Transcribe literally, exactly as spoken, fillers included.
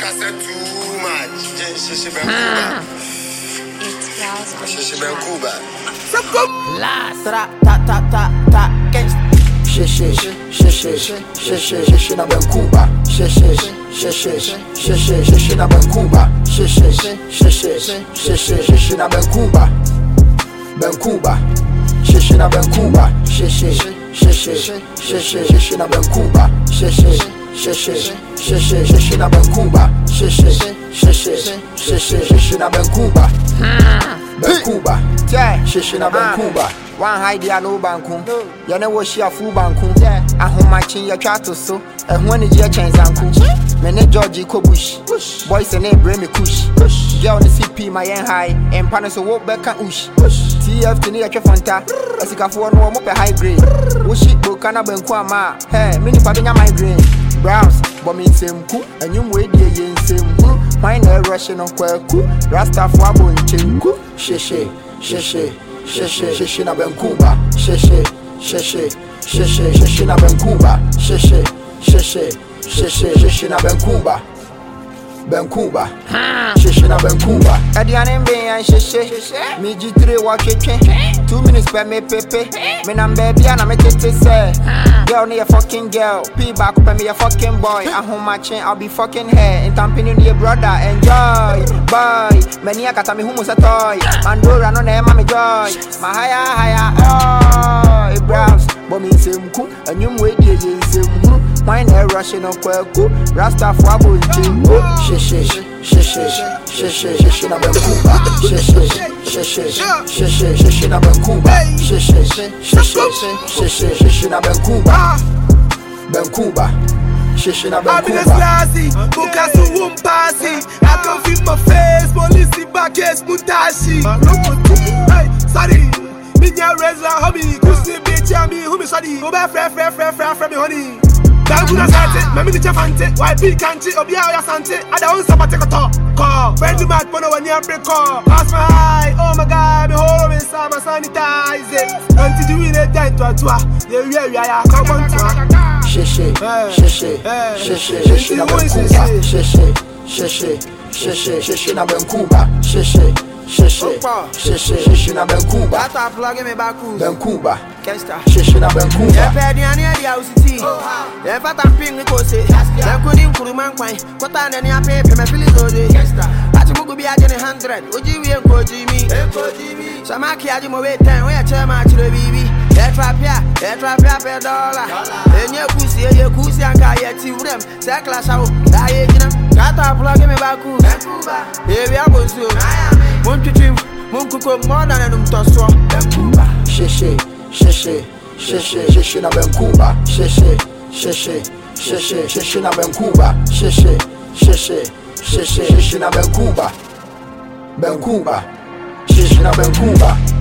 I said too much. Shishi Ben Kuba. Shishi Ben Kuba. Last ta ta ta ta Shishi shishi shishi shishi na Ben Kuba. Shishi shishi shishi shishi na Ben Kuba. Shishi shishi shishi shishi na Ben Kuba. Ben Kuba. Shishi na Ben Kuba. Shishi shishi shishi shishi na Ben Kuba. Shishi shishi shishi shishi na Ben Kuba. Shishi shishi shishi shishi na Ben Kuba. Ben Kuba. Shishi na Ben Kuba. One hide ya no banku. Ya ne wo shia fu banku. Ahomachin ya twa to so. Ehun ani je chensanku. Me ne George Kobush. Boys ne bremi kush. Girl ne C P my yen high. Empa ne so wo beka ush. T F T ne ya twa fanta. Asikafo no mo pe high grade. Wo shit bo kana banku ama. Hey, me ni pa benya migraine. Browns, but me semku. Enyum we die yen semku. Mine na rush no kwaku. Rasta fo abonchinku. Sheshe, sheshe. Shishi shishi na Ben Kuba. Shishi shishi shishi shishi na Ben Kuba. Shishi shishi shishi shishi na Ben Kuba. Ben Kuba. Shishi na Ben Kuba. Adiane mbe yan shishi. Mi G three wa cheche. Two minutes per me pepe. Me na baby na me tete say. Girl ne a fucking girl. P back up me a fucking boy. I home matching I'll be fucking her. In tampini ni brother enjoy. Boy. Many a kata mi humu sa toy. Mandora no na ma me joy. Ma haya haya oh. E browse. But me semku. Enyum we die yen semku. Mine air rushing on kwaku. Rasta fo abonchinku. Shishi shishi shishi shishi na Ben Kuba. Shishi shishi shishi shishi na Ben Kuba. Shishi shishi shishi shishi na Ben Kuba. Ben Kuba. Shishi na Ben Kuba. Bukasu wumpasi. I can feel my face. Police back is mutashi. Hey, sorry. Minya Reza hobby. Kusi bitch me who me sorry. Go back friend friend friend friend friend me honey. Danguna sate, mami di chafante. Y P kanchi, obia oya sante. Ada un sabate koto, call. Friendly mat pono when you break call. Pass my eye, oh my God, me hold me inside my sanitize it. Until you win a dime to a tour. Yeah, yeah, yeah, come on to Shishi, shishi, shishi, shishi na Ben Kuba. Shishi, shishi, shishi, shishi na Ben Kuba. Shishi, shishi, shishi, shishi na Ben Kuba. Ben Kuba. Shishi na Ben Kuba. Yeah, pedi ani adi ausiti. Yeah, fat and ping ko se. Yeah, kudi nkuruman kwai. Kota na ni ape pe me feel zoje. Ati mugu bi aje ni hundred. Oji wi enko jimi. Enko jimi. Samaki aje mo we ten. We ache ma chiro bibi. Yeah, trap ya. Yeah, trap ya pe dollar. Enye kusi, enye kusi anka yeti urem. Se class out. Da ye jinam. Kata plug me baku. Ben Kuba. Yeah, we abozu. Mon tutim. Mon kuko more than enum toso. Ben Kuba. Shishi. Shishi, shishi, shishi na Ben Kuba. Shishi, shishi, shishi, shishi na Ben Kuba. Shishi, shishi, shishi, shishi na Ben Kuba. Ben Kuba. Shishi na Ben Kuba.